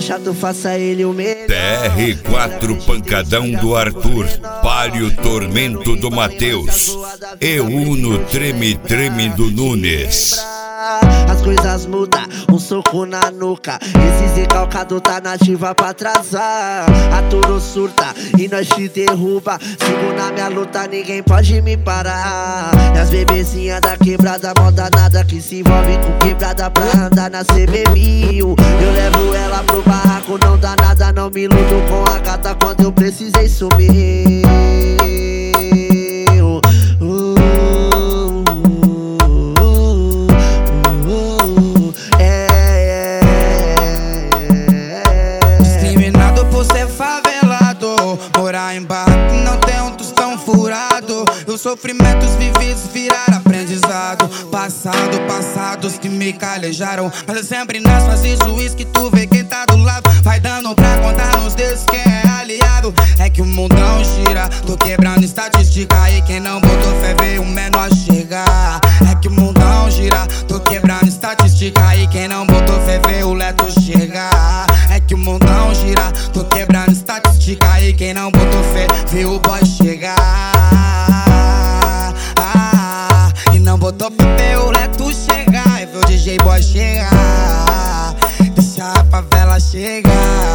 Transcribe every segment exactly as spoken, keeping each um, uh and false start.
chato, faça ele o melhor. T R quatro Pancadão do Arthur, Palio Tormento do Matheus e Uno Treme Treme do Nunes. As coisas mudam, um soco na nuca. Esse recalcado tá nativa pra atrasar. A Turo surta e nós te derruba. Sigo na minha luta, ninguém pode me parar. E as bebezinhas da quebrada, mó danada, que se envolve com quebrada pra andar na C B mil. Eu levo ela pro barraco, não dá nada, não me iludo com a gata quando eu precisei sumir. Morar em barra que não tem um tostão furado. Os sofrimentos vividos viraram aprendizado. Passado, passados que me calejaram. Mas é sempre nas fases juiz que tu vê quem tá do lado. Vai dando pra contar nos dedos quem é aliado. É que o mundão gira, tô quebrando estatística. E quem não botou fé vê o menor chegar. É que o mundão gira, tô quebrando estatística. E quem não botou fé vê o leto chegar. É que o mundão gira, tô quebrando estatística. E quem não botou fé vê o boy chegar. Ah, e não botou fé vê o leto chegar. E vê o D J boy chegar. Deixa a favela chegar.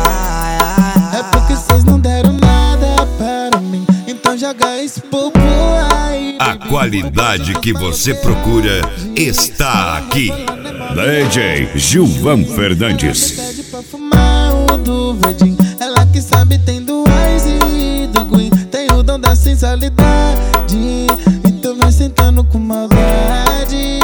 É porque cês não deram nada para mim, então joga esse bobo aí. A qualidade que você procura está aqui. D J Gilvan Fernandes. Pede pra fumar o do verdinho. Ela que sabe tem do Ice e do Green. Tem o dom da sensualidade. Então vai sentando com maldade.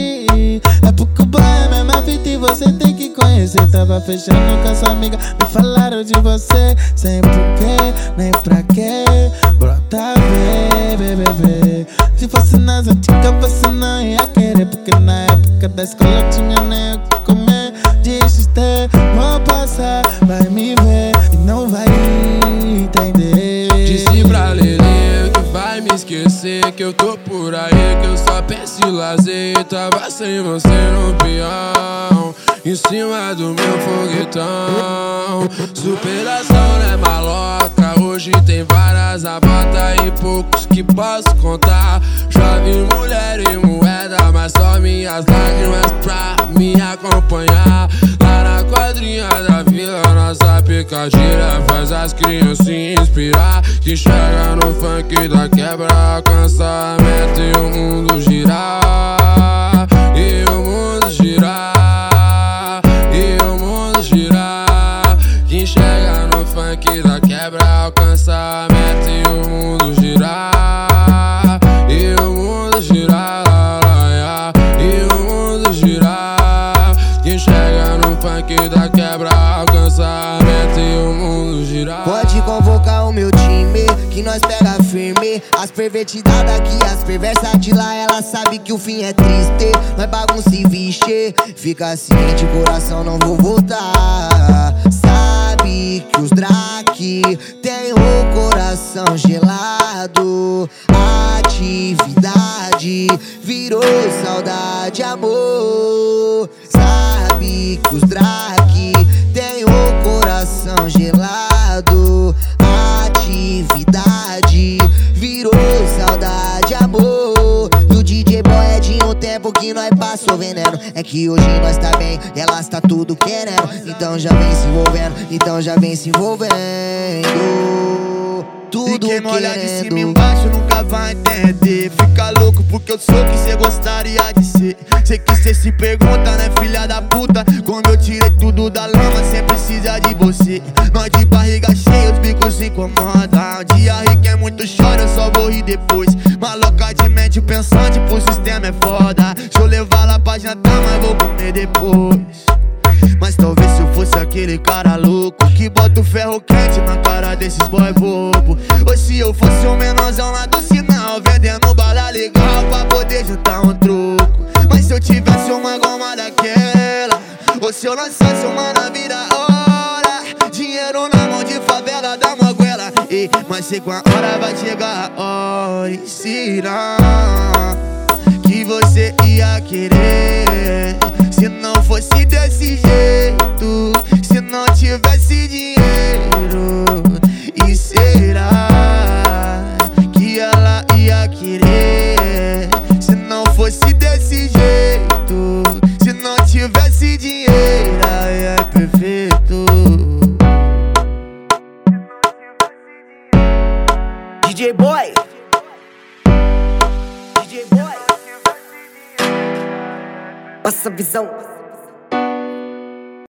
É porque o boy é a mesma fita e você tem que conhecer. Tava fechando com a sua amiga, me falaram de você. Sem porquê, nem pra quê. Brota ver, bebê. Se fosse nas antigas você não ia querer. Porque na época da escola tinha nem o que comer. Desistir, vou passar, vai me ver e não vai entender. Disse pra Lelê que vai me esquecer, que eu tô por aí, que eu só penso em lazer. Tava sem você no peão, em cima do meu foguetão. Superação não é maloca, hoje tem várias abata e poucos que posso contar. Já vi mulher e moeda, mas só minhas lágrimas pra me acompanhar. Lá na quadrinha da vila, nossa picadilha faz as crianças se inspirar. Que chega no funk da quebra, alcança a meta e o mundo girar. E o mundo girar, e o mundo girar. Quem chega no funk da quebra, alcança a meta e o mundo girar. E o mundo girar, e o mundo girar. Quem chega no funk da quebra, alcança a meta e o mundo girar. Pode convocar o meu time, que nós pega firme. As pervertidas daqui, as perversas de lá, ela sabe que o fim é triste. Nós bagunça e vixe, fica ciente, coração não vou voltar. Sabe que os Drake tem o coração gelado. Atividade virou saudade, amor. Sabe que os Drake tem o coração gelado. Atividade virou saudade, amor. E o D J boy é de um tempo que nós passou veneno. É que hoje nós tá bem e elas tá tudo querendo. Então já vem se envolvendo, então já vem se envolvendo. Tudo e quem não olhar de querendo. cima embaixo nunca vai entender. Fica louco porque eu sou o que cê gostaria de ser. Sei que cê se pergunta, né, filha da puta? Quando eu tirei tudo da lama, cê precisa de você. Nós de barriga cheia, os bicos se incomodam. Um dia rico é muito chora, eu só vou rir depois. Maloca de mente pensante, pro sistema é foda. Deixa eu levar lá pra jantar, mas vou comer depois. Mas talvez se eu fosse aquele cara louco que bota o ferro quente na cara desses boy bobo. Ou se eu fosse um menorzão lá do sinal, vendendo bala legal pra poder juntar um troco. Mas se eu tivesse uma goma daquela, ou se eu lançasse uma na vida hora, dinheiro na mão de favela da moguela. Ei, mas sei que uma hora vai chegar a hora e será que você ia querer. Se não fosse desse jeito, se não tivesse dinheiro? E será que ela ia querer se não fosse desse jeito? Se não tivesse dinheiro, aí é perfeito. D J Boy, D J Boy, passa a visão.